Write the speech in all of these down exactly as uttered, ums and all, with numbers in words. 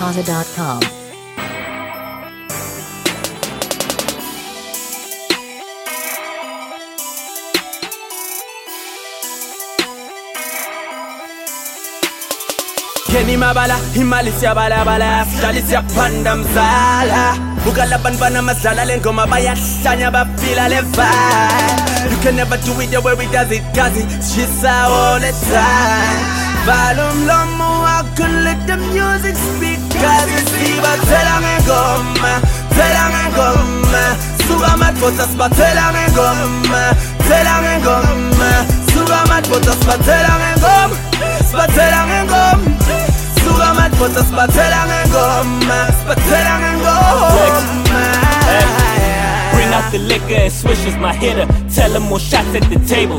Kaza dot com. Kenny mabala, imali siyabala bala, sihlali siyapanda mzala. Buka labantwana madlala le ngoma bayahlanya bafila le vibe. You can never do it the way we does it, does it. Shisa all the time. Vala umlomo wakho, let the music speak. Cause it's Siba tela ngengoma, tela ngengoma. Suka madvodza sibathela ngengoma, tela ngengoma. Suka madvodza sibathela ngengoma, sibathela ngengoma. Suka madvodza sibathela ngengoma, sibathela ngengoma. Bring out the liquor and swishes my hitter. Tell them more shots at the table.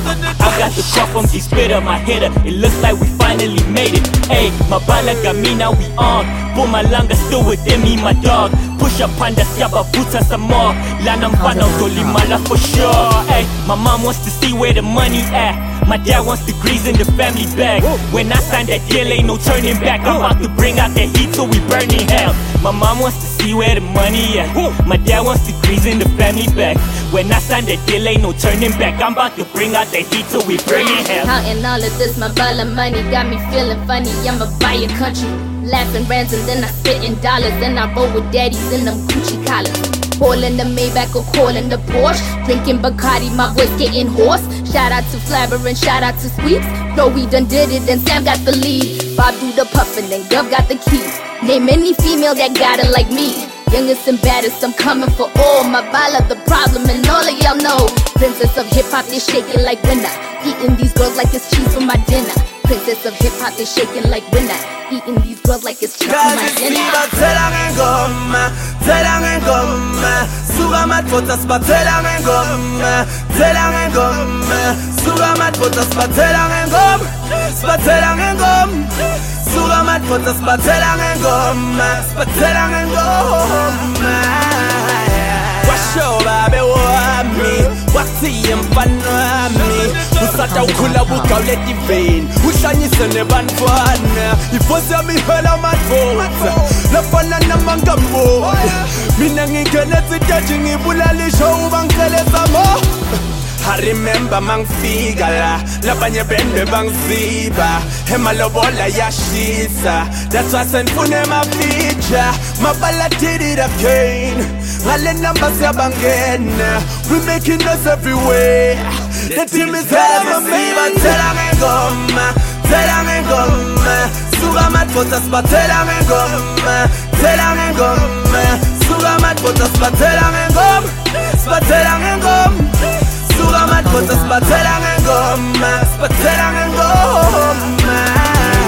I got the call from D-Spitter, my hitter. It looks like we finally made it. Ayy, my bala got me, now we on. Bumalanga still within me, my dog. Push up panda, siaba buta some more. Lana mfana utolimala for sure. Ayy, my mom wants to see where the money at. My dad wants degrees in the family bag. When I sign that deal, ain't no turning back. I'm about to bring out the heat till we burn in hell. My mom wants to see where the money at. My dad wants degrees in the family bag. When I sign that deal, ain't no turning back. I'm about to bring out the heat till we burn in hell. Counting all of this, my bala money got me feeling funny. I'ma buy a country, laughing rands, and then I spit in dollars. Then I roll with daddies in them Gucci collars. Calling the Maybach or calling the Porsche. Drinking Bacardi, my voice getting hoarse. Shout out to Flabber and shout out to Sweeps. No, we done did it and Sam got the lead. Bob do the puffin' and Gov got the keys. Name any female that got it like me. Youngest and baddest, I'm coming for all. My bala the problem and all of y'all know. Princess of hip hop, they shaking like winner. Eating these girls like it's cheese for my dinner. Princess of hip hop, they shaking like winner. Eating these girls like it's cheese for my dinner. Sibathela ngengoma, thela ngengoma. Suka madvodza sibathela ngengoma, thela ngengoma. Suka madvodza sibathela ngengoma, sibathela ngengoma. Suka madvodza sibathela ngengoma, sibathela ngengoma. Washo babe wami, wathiye mfana wami. Usata ukhula bugawule divine, uhlanyise nebantwana. Ifosi yami ihela madvodza, lafana namangambo. Mina ngingena siteji ngibulalisho ubangiceleza mo. I remember mangifika la, labanye bende bangiziba. Emalobola yashisa, that's why senfune ma feature. Mabala did it again, ngale numbers yabangena. We making us everywhere, the team is hella masiba. Thela ngengoma, thela ngengoma. Suka madvodza sibathela ngengoma, thela ngengoma. Suka madvodza sibathela ngengoma, sibathela ngengoma. Suka madvodza sibathela ngengoma, sibathela ngengoma.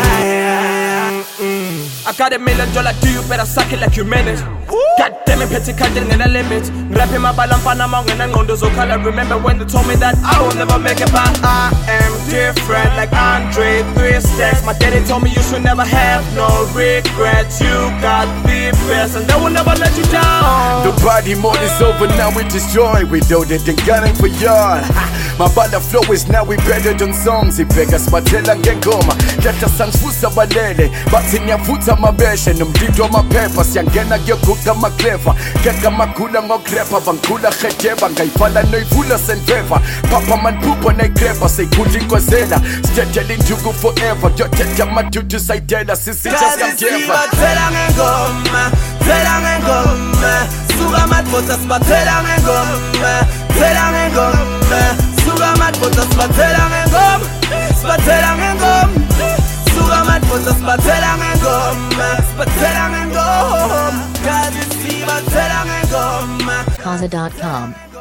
I got a million dollar do you better suck it like you meant it. God damn it, petty cutting in the limit. Rapping my balampana mong and ngondo so color. Remember when they told me that I will never make it, but I am different like Andre three stacks. My daddy told me you should never have no regrets. You got the best and they will never let you down. The party mode is over, now it is joy. We loaded and gunning for y'all. My bala flow is now we better than songs. Ipega sibathela ngengoma, khetha sangifusa balele. Bathi ngiyavuta mabeshe nomdido maphepha. Siyangena kuyoguqa maclever, keka magula ngogrepha. Bangkhula khedeba, ngayifala noyivula senveva. Papa man phupho nayigrepha, seyikhula inkozela. Sithethela induku forever, yothetha amadudu sayidela. Sisi just kamjeva. Thela ngengoma, thela ngengoma. Suka madvodza sibathela ngengoma, thela ngengoma. Suka madvodza sibathela ngengoma, sibathela ngengoma. Suka madvodza sibathela ngengoma, sibathela ngengoma. Kazi sibathela ngengoma. Kaza dot com.